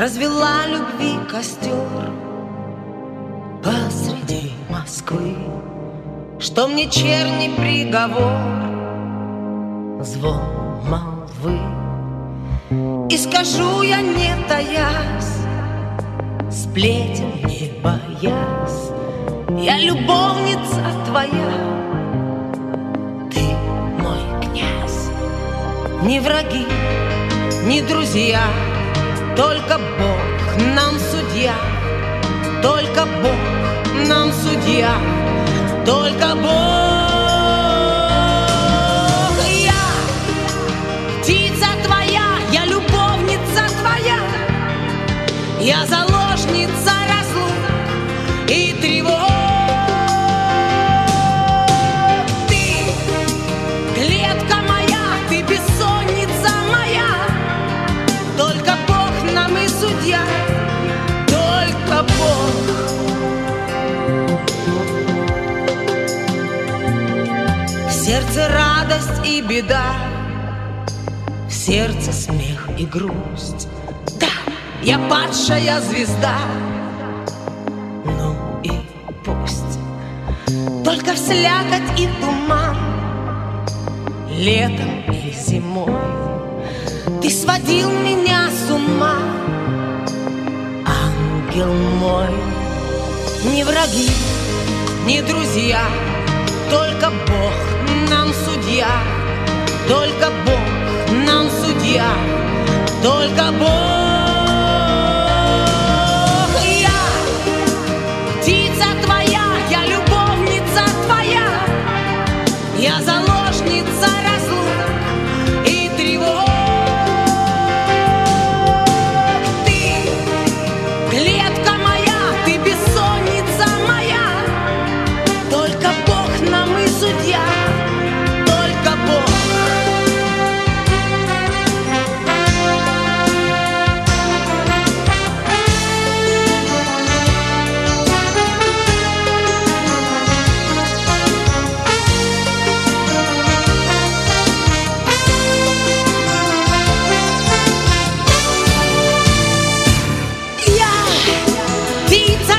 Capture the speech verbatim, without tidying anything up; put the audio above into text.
развела любви костер посреди Москвы. Что мне черни приговор, звон молвы. И скажу я, не таясь, сплетен не боясь, я любовница твоя, ты мой князь. Ни враги, ни друзья, только Бог нам судья, только Бог нам судья, только Бог. Я птица твоя, я любовница твоя, я заложница разлук и тревог. Ты клетка моя, ты бессонница моя, только Бог нам и судья, только Бог. В сердце радость и беда, в сердце смех и грусть. Да, я падшая звезда, ну и пусть. Только в слякоть и туман, летом и зимой, ты сводил меня с ума, ангел мой. Ни враги, ни друзья, только Бог нам судья, только Бог нам судья, только Бог. Я птица твоя, я любовница твоя, я заложница разлук и тревог. Ты клетка моя, ты бессонница моя, только Бог нам и судья, только Бог. Я птица